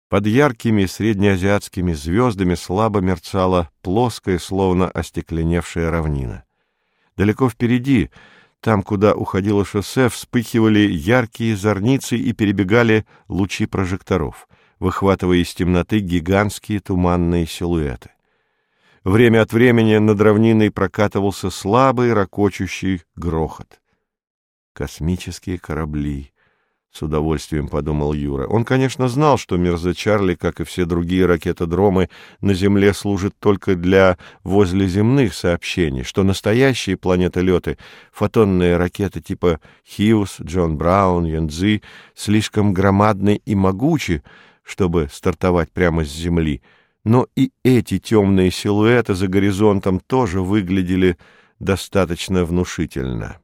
Под яркими среднеазиатскими звездами слабо мерцала плоская, словно остекленевшая равнина. Далеко впереди, там, куда уходило шоссе, вспыхивали яркие зорницы и перебегали лучи прожекторов, выхватывая из темноты гигантские туманные силуэты. Время от времени над равниной прокатывался слабый ракочущий грохот. «Космические корабли», — с удовольствием подумал Юра. Он, конечно, знал, что Мирза Чарли, как и все другие ракетодромы, на Земле служит только для возлеземных сообщений, что настоящие планетолеты, фотонные ракеты типа Хьюз, Джон Браун, Янцзы, слишком громадны и могучи, чтобы стартовать прямо с Земли. Но и эти темные силуэты за горизонтом тоже выглядели достаточно внушительно.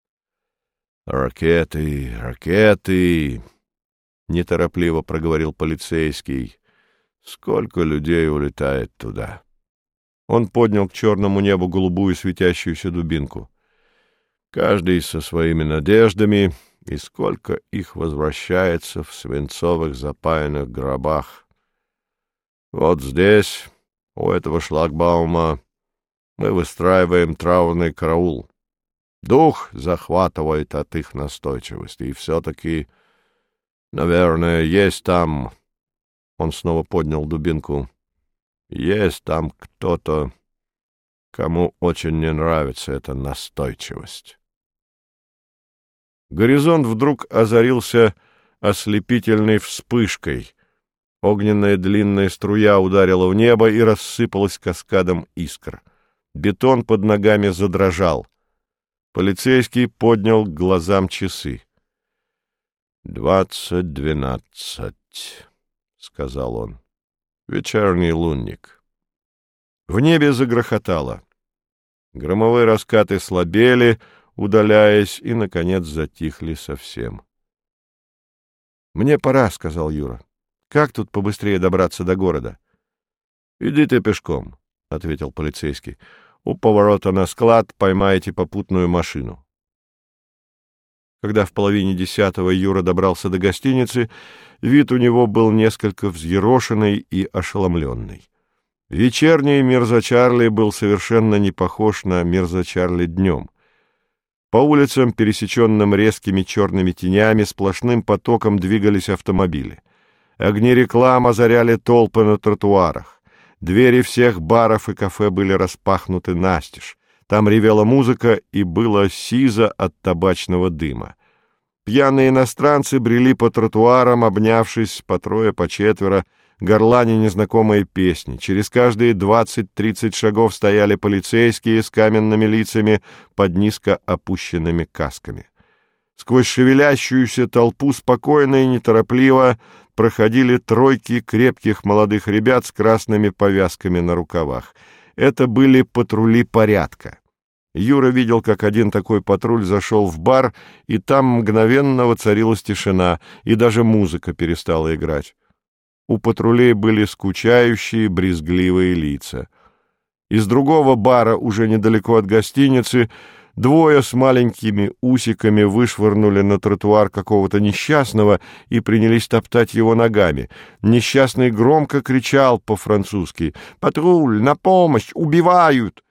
«Ракеты, ракеты!» — неторопливо проговорил полицейский. «Сколько людей улетает туда?» Он поднял к черному небу голубую светящуюся дубинку. «Каждый со своими надеждами, и сколько их возвращается в свинцовых запаянных гробах. Вот здесь, у этого шлагбаума, мы выстраиваем траурный караул. Дух захватывает от их настойчивости, и все-таки, наверное, есть там...» Он снова поднял дубинку. «Есть там кто-то, кому очень не нравится эта настойчивость». Горизонт вдруг озарился ослепительной вспышкой. Огненная длинная струя ударила в небо и рассыпалась каскадом искр. Бетон под ногами задрожал. Полицейский поднял к глазам часы. 20:12, — сказал он. Вечерний лунник. В небе загрохотало. Громовые раскаты слабели, удаляясь, и, наконец, затихли совсем. «Мне пора», — сказал Юра. «Как тут побыстрее добраться до города?» «Иди ты пешком», — ответил полицейский. «У поворота на склад поймаете попутную машину». Когда в 9:30 Юра добрался до гостиницы, вид у него был несколько взъерошенный и ошеломленный. Вечерний Мирза Чарли был совершенно не похож на Мирза Чарли днем. По улицам, пересеченным резкими черными тенями, сплошным потоком двигались автомобили. Огни реклам озаряли толпы на тротуарах. Двери всех баров и кафе были распахнуты настежь. Там ревела музыка, и было сизо от табачного дыма. Пьяные иностранцы брели по тротуарам, обнявшись по трое, по четверо, горланя незнакомые песни. Через каждые 20-30 шагов стояли полицейские с каменными лицами под низко опущенными касками. Сквозь шевелящуюся толпу спокойно и неторопливо проходили тройки крепких молодых ребят с красными повязками на рукавах. Это были патрули порядка. Юра видел, как один такой патруль зашел в бар, и там мгновенно воцарилась тишина, и даже музыка перестала играть. У патрулей были скучающие, брезгливые лица. Из другого бара, уже недалеко от гостиницы, двое с маленькими усиками вышвырнули на тротуар какого-то несчастного и принялись топтать его ногами. Несчастный громко кричал по-французски: «Патруль! На помощь! Убивают!»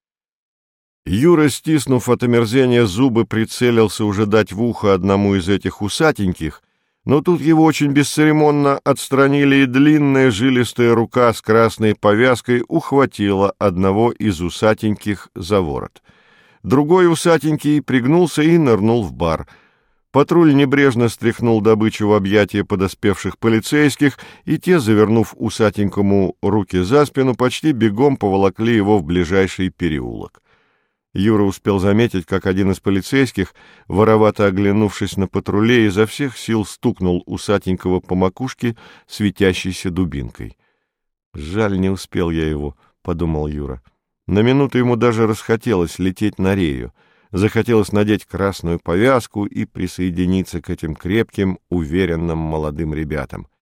Юра, стиснув от омерзения зубы, прицелился уже дать в ухо одному из этих усатеньких, но тут его очень бесцеремонно отстранили, и длинная жилистая рука с красной повязкой ухватила одного из усатеньких за ворот. Другой усатенький пригнулся и нырнул в бар. Патруль небрежно стряхнул добычу в объятия подоспевших полицейских, и те, завернув усатенькому руки за спину, почти бегом поволокли его в ближайший переулок. Юра успел заметить, как один из полицейских, воровато оглянувшись на патрулей, изо всех сил стукнул усатенького по макушке светящейся дубинкой. «Жаль, не успел я его», — подумал Юра. На минуту ему даже расхотелось лететь на Рею. Захотелось надеть красную повязку и присоединиться к этим крепким, уверенным молодым ребятам.